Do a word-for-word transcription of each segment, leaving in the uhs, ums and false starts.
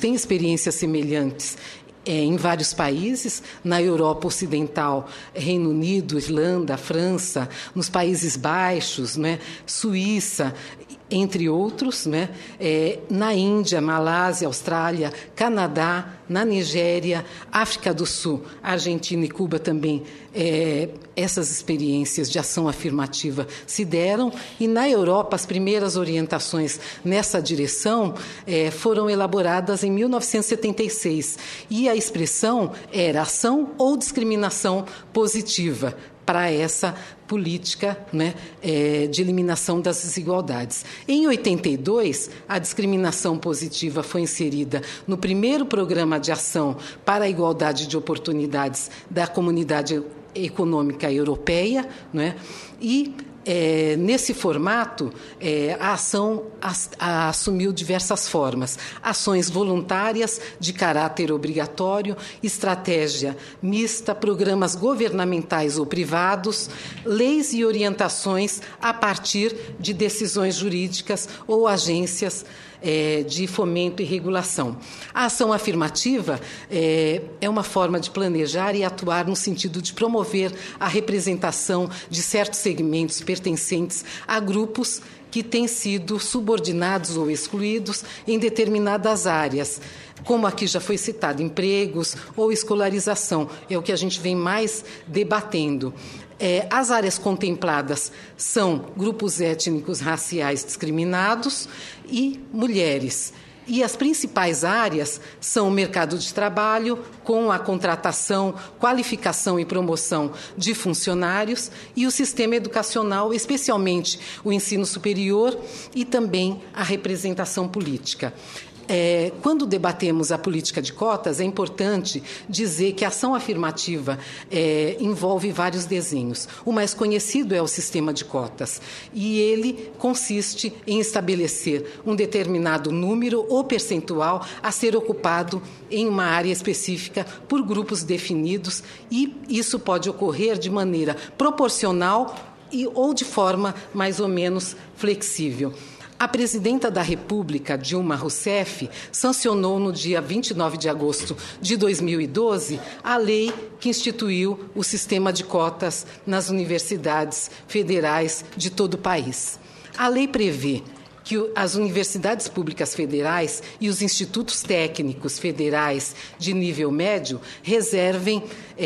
têm experiências semelhantes É, em vários países, na Europa Ocidental, Reino Unido, Irlanda, França, nos Países Baixos, né, Suíça, entre outros, né, é, na Índia, Malásia, Austrália, Canadá, na Nigéria, África do Sul, Argentina e Cuba também, é, essas experiências de ação afirmativa se deram, e na Europa as primeiras orientações nessa direção é, foram elaboradas em mil novecentos e setenta e seis, e a expressão era ação ou discriminação positiva para essa política, né, é, de eliminação das desigualdades. Em oitenta e dois, a discriminação positiva foi inserida no primeiro programa de ação para a igualdade de oportunidades da Comunidade Econômica Europeia, né, e É, nesse formato, é, a ação as, a, assumiu diversas formas. Ações voluntárias de caráter obrigatório, estratégia mista, programas governamentais ou privados, leis e orientações a partir de decisões jurídicas ou agências É, de fomento e regulação. A ação afirmativa é, é uma forma de planejar e atuar no sentido de promover a representação de certos segmentos pertencentes a grupos que têm sido subordinados ou excluídos em determinadas áreas, como aqui já foi citado, empregos ou escolarização, é o que a gente vem mais debatendo. É, as áreas contempladas são grupos étnicos raciais discriminados e mulheres. E as principais áreas são o mercado de trabalho, com a contratação, qualificação e promoção de funcionários, e o sistema educacional, especialmente o ensino superior e também a representação política. É, quando debatemos a política de cotas, é importante dizer que a ação afirmativa é, envolve vários desenhos. O mais conhecido é o sistema de cotas, e ele consiste em estabelecer um determinado número ou percentual a ser ocupado em uma área específica por grupos definidos, e isso pode ocorrer de maneira proporcional e, ou de forma mais ou menos flexível. A presidenta da República, Dilma Rousseff, sancionou no dia vinte e nove de agosto de dois mil e doze a lei que instituiu o sistema de cotas nas universidades federais de todo o país. A lei prevê que as universidades públicas federais e os institutos técnicos federais de nível médio reservem,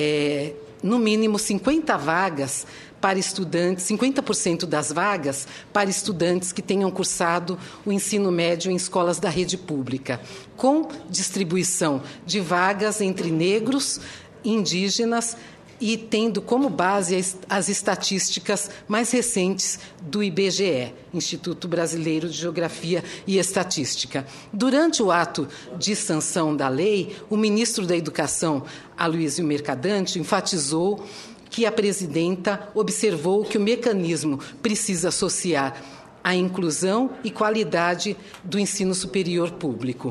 é, no mínimo, cinquenta vagas para estudantes, cinquenta por cento das vagas para estudantes que tenham cursado o ensino médio em escolas da rede pública, com distribuição de vagas entre negros, indígenas, e tendo como base as estatísticas mais recentes do I B G E, Instituto Brasileiro de Geografia e Estatística. Durante o ato de sanção da lei, o ministro da Educação, Aloysio Mercadante, enfatizou que a presidenta observou que o mecanismo precisa associar a inclusão e qualidade do ensino superior público.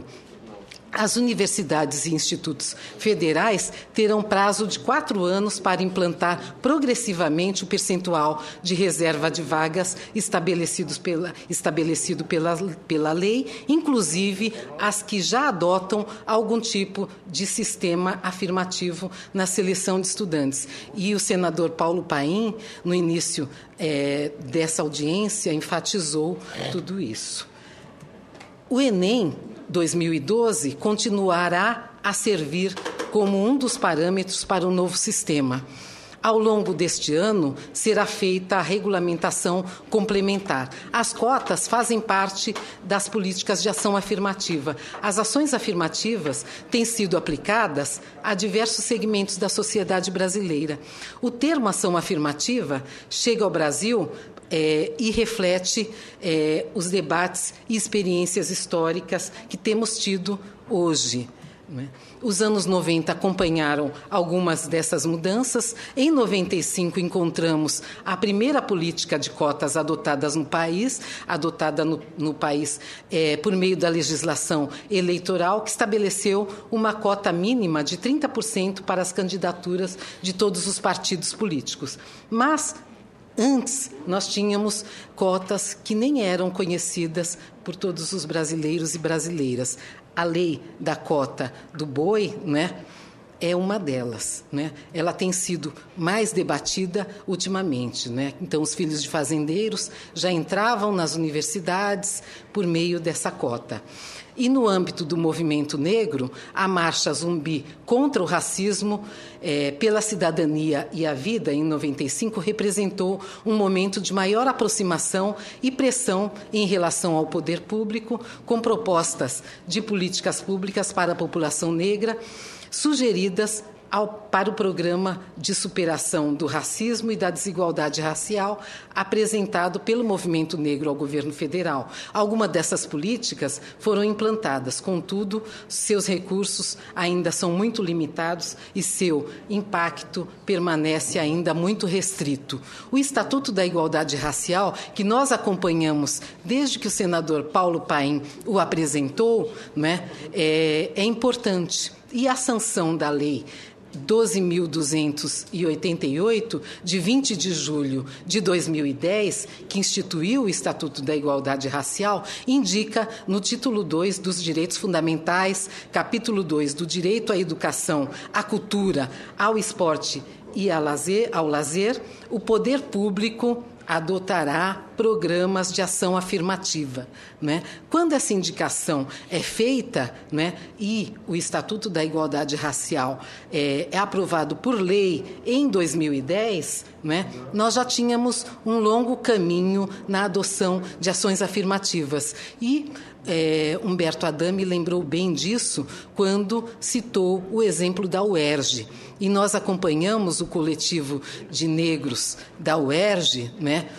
As universidades e institutos federais terão prazo de quatro anos para implantar progressivamente o percentual de reserva de vagas estabelecidos pela, estabelecido pela, pela lei, inclusive as que já adotam algum tipo de sistema afirmativo na seleção de estudantes. E o senador Paulo Paim, no início é, dessa audiência, enfatizou tudo isso. O Enem dois mil e doze continuará a servir como um dos parâmetros para o novo sistema. Ao longo deste ano, será feita a regulamentação complementar. As cotas fazem parte das políticas de ação afirmativa. As ações afirmativas têm sido aplicadas a diversos segmentos da sociedade brasileira. O termo ação afirmativa chega ao Brasil É, e reflete é, os debates e experiências históricas que temos tido hoje. Né? Os anos noventa acompanharam algumas dessas mudanças. Em noventa e cinco, encontramos a primeira política de cotas adotadas no país, adotada no, no país é, por meio da legislação eleitoral, que estabeleceu uma cota mínima de trinta por cento para as candidaturas de todos os partidos políticos. Mas antes, nós tínhamos cotas que nem eram conhecidas por todos os brasileiros e brasileiras. a lei da cota do boi, né, é uma delas, né? Ela tem sido mais debatida ultimamente, né? Então, os filhos de fazendeiros já entravam nas universidades por meio dessa cota. E no âmbito do movimento negro, a Marcha Zumbi contra o racismo, é, pela cidadania e a vida, em noventa e cinco, representou um momento de maior aproximação e pressão em relação ao poder público, com propostas de políticas públicas para a população negra, sugeridas ao, para o Programa de Superação do Racismo e da Desigualdade Racial, apresentado pelo Movimento Negro ao governo federal. Algumas dessas políticas foram implantadas, contudo, seus recursos ainda são muito limitados e seu impacto permanece ainda muito restrito. O Estatuto da Igualdade Racial, que nós acompanhamos desde que o senador Paulo Paim o apresentou, né, é, é importante. E a sanção da Lei doze mil duzentos e oitenta e oito, de vinte de julho de dois mil e dez, que instituiu o Estatuto da Igualdade Racial, indica no título dois dos Direitos Fundamentais, capítulo dois do Direito à Educação, à Cultura, ao Esporte e ao lazer, ao lazer, o poder público adotará programas de ação afirmativa, né? Quando essa indicação é feita, né, e o Estatuto da Igualdade Racial é, é aprovado por lei em dois mil e dez, né, nós já tínhamos um longo caminho na adoção de ações afirmativas. E é, Humberto Adame lembrou bem disso quando citou o exemplo da U E R J. E nós acompanhamos o coletivo de negros da U E R J, né,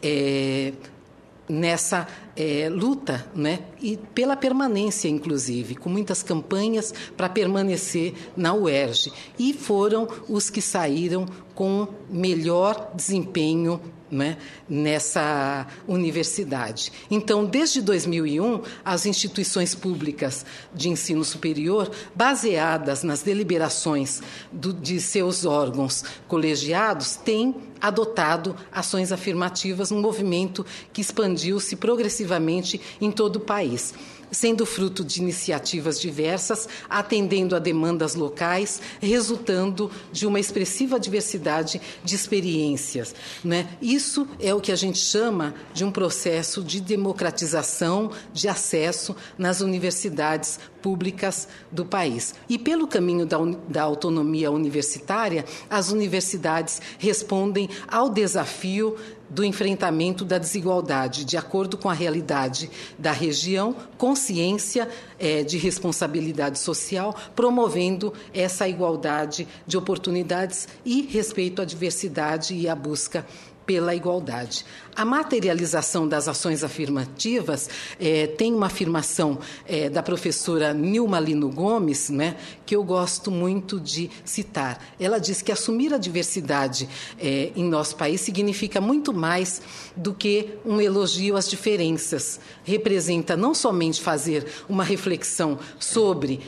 é, nessa é, luta, né, e pela permanência, inclusive, com muitas campanhas para permanecer na U E R J. E foram os que saíram com melhor desempenho, né, nessa universidade. Então, desde dois mil e um, as instituições públicas de ensino superior, baseadas nas deliberações do, de seus órgãos colegiados, têm adotado ações afirmativas, um movimento que expandiu-se progressivamente em todo o país, sendo fruto de iniciativas diversas, atendendo a demandas locais, resultando de uma expressiva diversidade de experiências, né? Isso é o que a gente chama de um processo de democratização de acesso nas universidades públicas do país. E pelo caminho da, da autonomia universitária, as universidades respondem ao desafio do enfrentamento da desigualdade, de acordo com a realidade da região, consciência é, de responsabilidade social, promovendo essa igualdade de oportunidades e respeito à diversidade e à busca pela igualdade. A materialização das ações afirmativas é, tem uma afirmação é, da professora Nilma Lino Gomes, né, que eu gosto muito de citar. Ela diz que assumir a diversidade é, em nosso país significa muito mais do que um elogio às diferenças. Representa não somente fazer uma reflexão sobre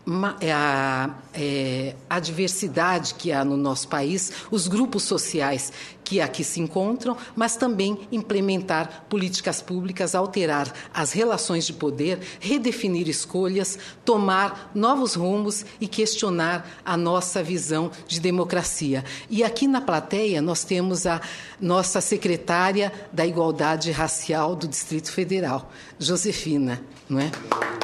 A, é, a diversidade que há no nosso país, os grupos sociais que aqui se encontram, mas também implementar políticas públicas, alterar as relações de poder, redefinir escolhas, tomar novos rumos e questionar a nossa visão de democracia. E aqui na plateia nós temos a nossa secretária da Igualdade Racial do Distrito Federal, Josefina, não é?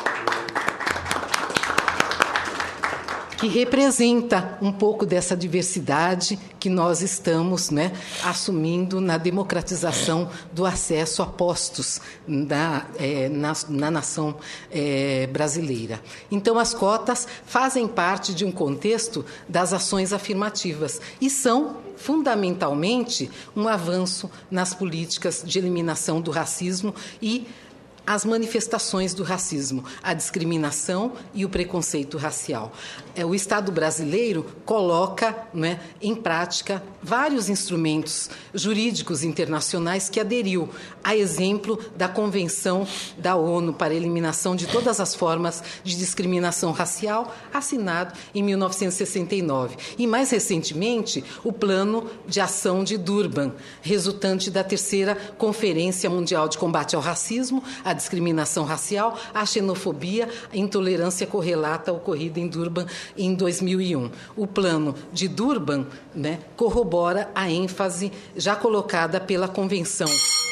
Que representa um pouco dessa diversidade que nós estamos, né, assumindo na democratização do acesso a postos da, é, na, na nação é, brasileira. Então, as cotas fazem parte de um contexto das ações afirmativas e são, fundamentalmente, um avanço nas políticas de eliminação do racismo e as manifestações do racismo, a discriminação e o preconceito racial. O Estado brasileiro coloca, né, em prática vários instrumentos jurídicos internacionais que aderiu, a exemplo da Convenção da ONU para a Eliminação de Todas as Formas de Discriminação Racial, assinado em mil novecentos e sessenta e nove. E, mais recentemente, o Plano de Ação de Durban, resultante da terceira Conferência Mundial de Combate ao Racismo, a a discriminação racial, a xenofobia, a intolerância correlata ocorrida em Durban em dois mil e um. O plano de Durban, né, corrobora a ênfase já colocada pela Convenção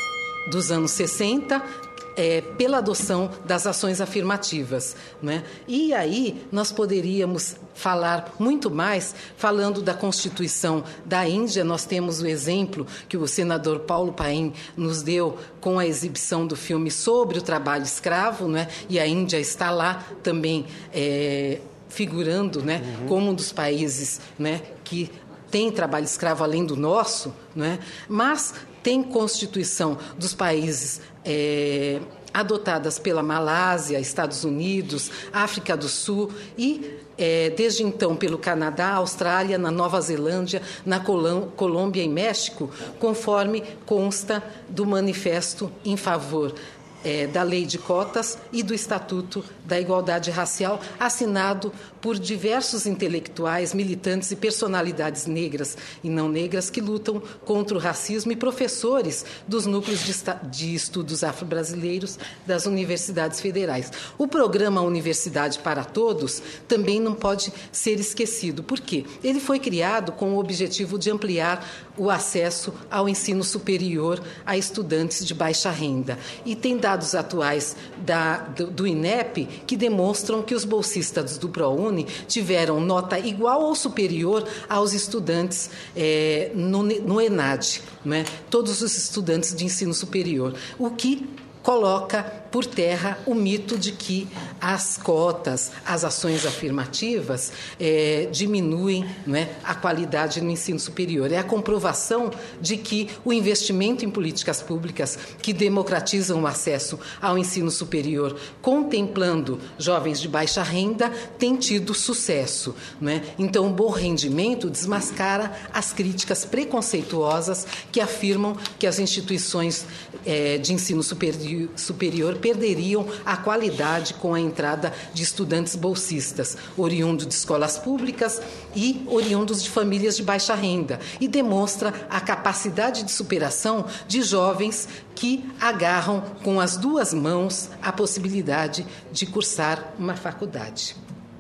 dos anos sessenta, É, pela adoção das ações afirmativas, né? E aí nós poderíamos falar muito mais, falando da Constituição da Índia. Nós temos o exemplo que o senador Paulo Paim nos deu com a exibição do filme sobre o trabalho escravo, né? E a Índia está lá também é, figurando, né, uhum. como um dos países, né, que tem trabalho escravo além do nosso, né? Mas tem Constituição dos países é, adotadas pela Malásia, Estados Unidos, África do Sul e, é, desde então, pelo Canadá, Austrália, na Nova Zelândia, na Colômbia e México, conforme consta do Manifesto em favor É, da Lei de Cotas e do Estatuto da Igualdade Racial, assinado por diversos intelectuais, militantes e personalidades negras e não negras que lutam contra o racismo e professores dos núcleos de, de estudos afro-brasileiros das universidades federais. O programa Universidade para Todos também não pode ser esquecido. Por quê? Ele foi criado com o objetivo de ampliar o acesso ao ensino superior a estudantes de baixa renda. E tem dados atuais da, do, do INEP que demonstram que os bolsistas do ProUni tiveram nota igual ou superior aos estudantes é, no, no ENAD, né? Todos os estudantes de ensino superior, o que coloca por terra o mito de que as cotas, as ações afirmativas é, diminuem, né, a qualidade no ensino superior. É a comprovação de que o investimento em políticas públicas que democratizam o acesso ao ensino superior, contemplando jovens de baixa renda, tem tido sucesso, né? Então, o bom rendimento desmascara as críticas preconceituosas que afirmam que as instituições é, de ensino superior, superior perderiam a qualidade com a entrada de estudantes bolsistas, oriundos de escolas públicas e oriundos de famílias de baixa renda, e demonstra a capacidade de superação de jovens que agarram com as duas mãos a possibilidade de cursar uma faculdade.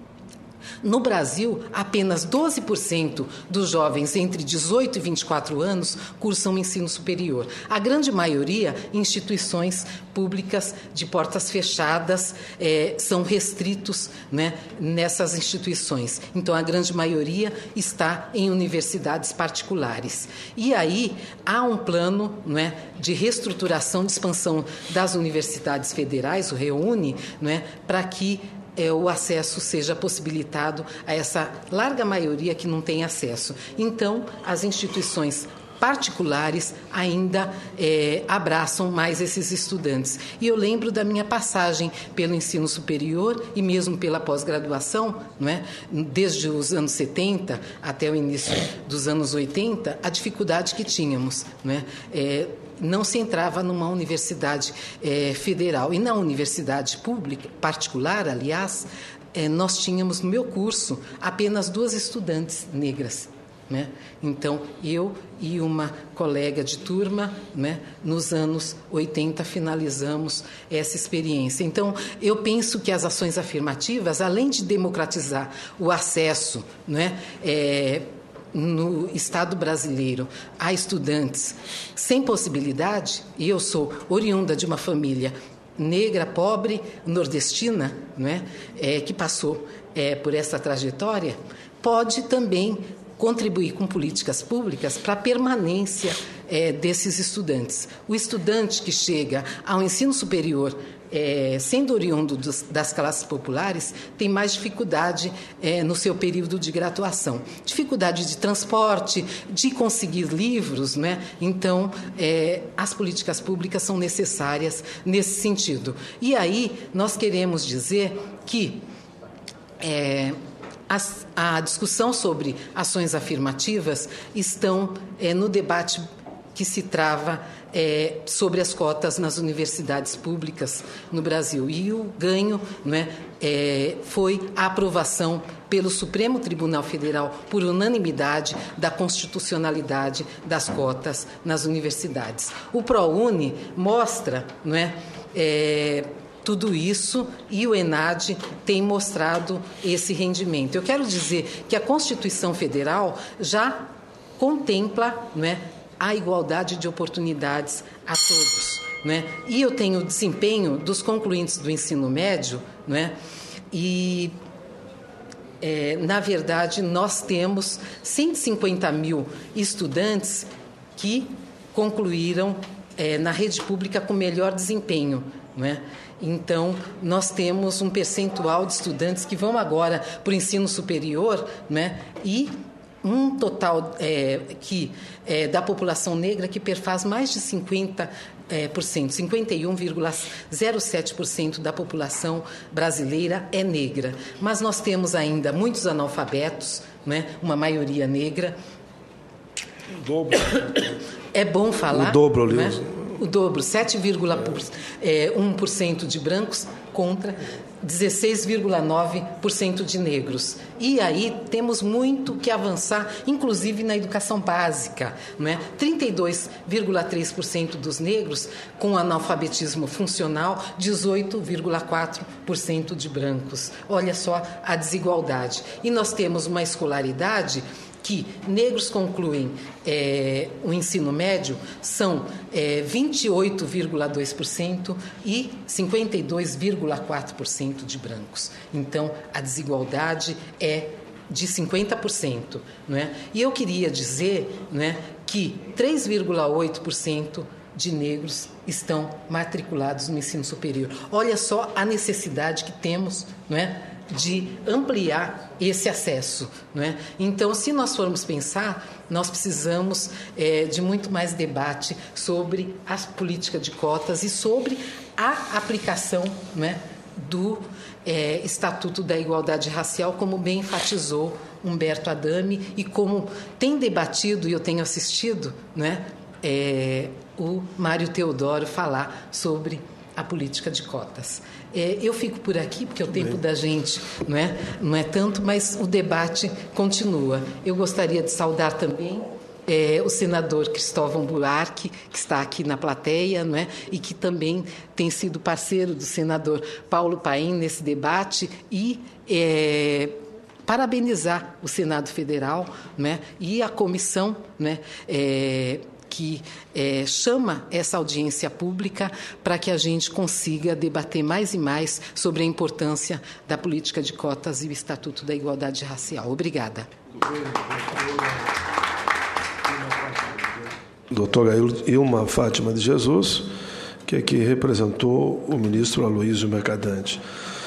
No Brasil, apenas doze por cento dos jovens entre dezoito e vinte e quatro anos cursam ensino superior. A grande maioria em instituições públicas de portas fechadas, é, são restritos, né, nessas instituições. Então, a grande maioria está em universidades particulares. E aí há um plano, né, de reestruturação, de expansão das universidades federais, o REUNI, né, para que É, o acesso seja possibilitado a essa larga maioria que não tem acesso. Então, as instituições particulares ainda é, abraçam mais esses estudantes. E eu lembro da minha passagem pelo ensino superior e mesmo pela pós-graduação, não é? Desde os anos setenta até o início dos anos oitenta, a dificuldade que tínhamos, não é? É, não se entrava numa universidade é, federal. E na universidade pública, particular, aliás, é, nós tínhamos no meu curso apenas duas estudantes negras, né? Então, eu e uma colega de turma, né, nos anos oitenta, finalizamos essa experiência. Então, eu penso que as ações afirmativas, além de democratizar o acesso, né, é, no Estado brasileiro a estudantes sem possibilidade, e eu sou oriunda de uma família negra, pobre, nordestina, né, é, que passou é, por essa trajetória, pode também contribuir com políticas públicas para a permanência é, desses estudantes. O estudante que chega ao ensino superior É, sendo oriundo dos, das classes populares, tem mais dificuldade é, no seu período de graduação. Dificuldade de transporte, de conseguir livros, né? Então, é, as políticas públicas são necessárias nesse sentido. E aí, nós queremos dizer que é, as, a discussão sobre ações afirmativas estão é, no debate que se trava é, sobre as cotas nas universidades públicas no Brasil. E o ganho, né, é, foi a aprovação pelo Supremo Tribunal Federal, por unanimidade, da constitucionalidade das cotas nas universidades. O ProUni mostra, não é, é, tudo isso, e o ENADE tem mostrado esse rendimento. Eu quero dizer que a Constituição Federal já contempla, não é, a igualdade de oportunidades a todos, não é? E eu tenho o desempenho dos concluintes do ensino médio, não é? E, é, na verdade, nós temos cento e cinquenta mil estudantes que concluíram é, na rede pública com melhor desempenho, não é? Então, nós temos um percentual de estudantes que vão agora para o ensino superior, né? E um total é, que, é, da população negra que perfaz mais de cinquenta por cento, cinquenta e um vírgula zero sete por cento da população brasileira é negra. Mas nós temos ainda muitos analfabetos, né? Uma maioria negra. O dobro. É bom falar. O dobro, Lívia. Né? O dobro, sete vírgula um por cento de brancos contra dezesseis vírgula nove por cento de negros. E aí temos muito que avançar, inclusive na educação básica, não é? trinta e dois vírgula três por cento dos negros com analfabetismo funcional, dezoito vírgula quatro por cento de brancos. Olha só a desigualdade. E nós temos uma escolaridade que negros concluem é, o ensino médio são é, vinte e oito vírgula dois por cento e cinquenta e dois vírgula quatro por cento de brancos. Então, a desigualdade é de cinquenta por cento. Não é? E eu queria dizer, não é, que três vírgula oito por cento de negros estão matriculados no ensino superior. Olha só a necessidade que temos, não é, de ampliar esse acesso, não é? Então, se nós formos pensar, nós precisamos é, de muito mais debate sobre a política de cotas e sobre a aplicação, não é, do é, Estatuto da Igualdade Racial, como bem enfatizou Humberto Adame e como tem debatido, e eu tenho assistido, não é, é, o Mário Teodoro falar sobre a política de cotas. É, eu fico por aqui, porque o tempo da gente não é, não é tanto, mas o debate continua. Eu gostaria de saudar também é, o senador Cristóvão Buarque, que está aqui na plateia, não é, e que também tem sido parceiro do senador Paulo Paim nesse debate, e é, parabenizar o Senado Federal, não é, e a comissão, não é, é, que é, chama essa audiência pública para que a gente consiga debater mais e mais sobre a importância da política de cotas e o Estatuto da Igualdade Racial. Obrigada. Doutora Ilma Fátima de Jesus, que aqui representou o ministro Aloysio Mercadante.